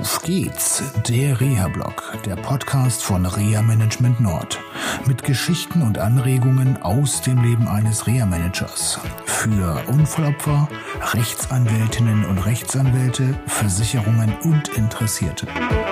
Auf geht's, der Reha-Blog, der Podcast von Reha Management Nord. Mit Geschichten und Anregungen aus dem Leben eines Reha-Managers. Für Unfallopfer, Rechtsanwältinnen und Rechtsanwälte, Versicherungen und Interessierte.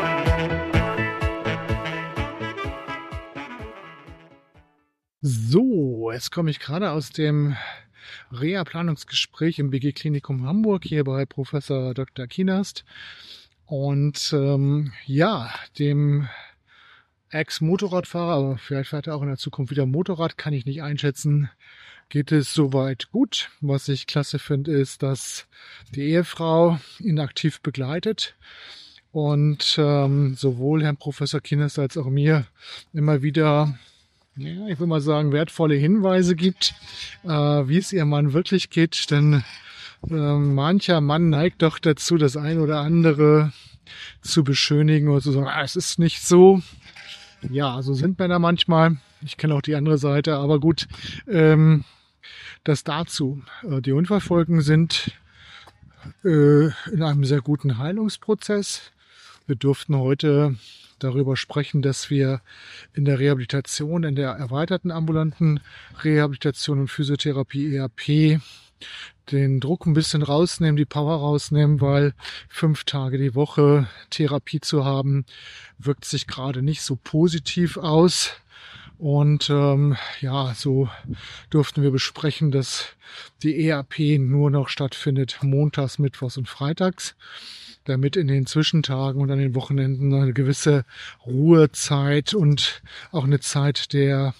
So, jetzt komme ich gerade aus dem Reha-Planungsgespräch im BG Klinikum Hamburg, hier bei Professor Dr. Kienast. Und dem Ex-Motorradfahrer, aber vielleicht fährt er auch in der Zukunft wieder Motorrad, kann ich nicht einschätzen, geht es soweit gut. Was ich klasse finde, ist, dass die Ehefrau ihn aktiv begleitet und sowohl Herrn Professor Kienast als auch mir immer wieder, ich will mal sagen, wertvolle Hinweise gibt, wie es ihrem Mann wirklich geht, denn mancher Mann neigt doch dazu, das ein oder andere zu beschönigen oder zu sagen, es ist nicht so. Ja, so sind Männer manchmal. Ich kenne auch die andere Seite, aber gut, das dazu. Die Unfallfolgen sind in einem sehr guten Heilungsprozess. Wir durften heute darüber sprechen, dass wir in der Rehabilitation, in der erweiterten ambulanten Rehabilitation und Physiotherapie EAP den Druck ein bisschen rausnehmen, die Power rausnehmen, weil 5 Tage die Woche Therapie zu haben, wirkt sich gerade nicht so positiv aus. Und so durften wir besprechen, dass die EAP nur noch stattfindet montags, mittwochs und freitags, damit in den Zwischentagen und an den Wochenenden eine gewisse Ruhezeit und auch eine Zeit der,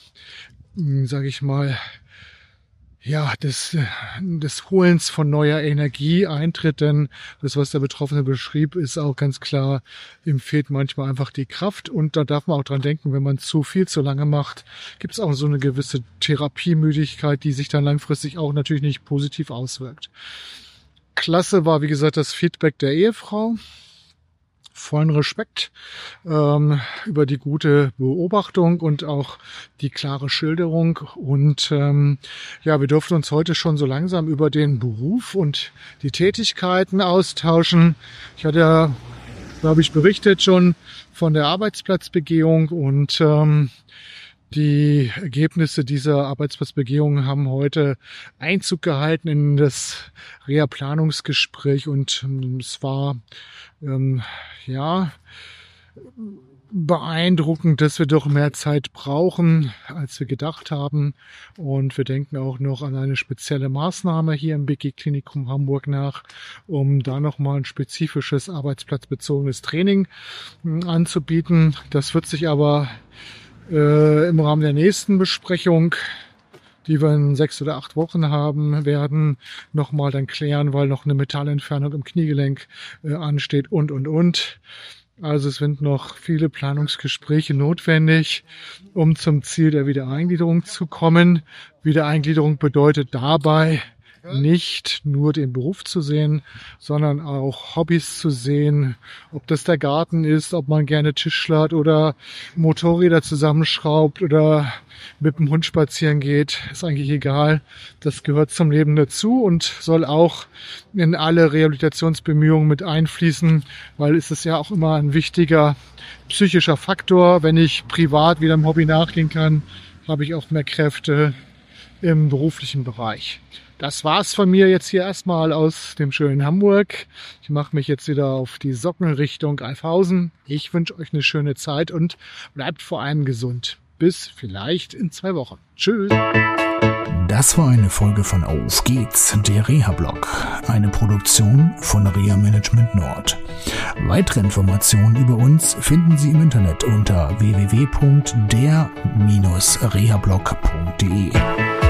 des Holens von neuer Energie eintritt, denn das, was der Betroffene beschrieb, ist auch ganz klar, ihm fehlt manchmal einfach die Kraft und da darf man auch dran denken, wenn man zu viel zu lange macht, gibt es auch so eine gewisse Therapiemüdigkeit, die sich dann langfristig auch natürlich nicht positiv auswirkt. Klasse war, wie gesagt, das Feedback der Ehefrau. Vollen Respekt über die gute Beobachtung und auch die klare Schilderung. Und wir durften uns heute schon so langsam über den Beruf und die Tätigkeiten austauschen. Ich hatte ja, glaube ich, berichtet schon von der Arbeitsplatzbegehung und die Ergebnisse dieser Arbeitsplatzbegehung haben heute Einzug gehalten in das Reha-Planungsgespräch und es war beeindruckend, dass wir doch mehr Zeit brauchen, als wir gedacht haben. Und wir denken auch noch an eine spezielle Maßnahme hier im BG Klinikum Hamburg nach, um da nochmal ein spezifisches arbeitsplatzbezogenes Training anzubieten. Das wird sich aber im Rahmen der nächsten Besprechung, die wir in 6 oder 8 Wochen haben werden, nochmal dann klären, weil noch eine Metallentfernung im Kniegelenk ansteht und. Also es sind noch viele Planungsgespräche notwendig, um zum Ziel der Wiedereingliederung zu kommen. Wiedereingliederung bedeutet dabei, nicht nur den Beruf zu sehen, sondern auch Hobbys zu sehen, ob das der Garten ist, ob man gerne Tischlert oder Motorräder zusammenschraubt oder mit dem Hund spazieren geht, ist eigentlich egal. Das gehört zum Leben dazu und soll auch in alle Rehabilitationsbemühungen mit einfließen, weil es ist ja auch immer ein wichtiger psychischer Faktor. Wenn ich privat wieder einem Hobby nachgehen kann, habe ich auch mehr Kräfte im beruflichen Bereich. Das war's von mir jetzt hier erstmal aus dem schönen Hamburg. Ich mache mich jetzt wieder auf die Socken Richtung Alfhausen. Ich wünsche euch eine schöne Zeit und bleibt vor allem gesund. Bis vielleicht in 2 Wochen. Tschüss. Das war eine Folge von Auf geht's, der Reha-Blog, eine Produktion von Reha Management Nord. Weitere Informationen über uns finden Sie im Internet unter www.der-rehablog.de.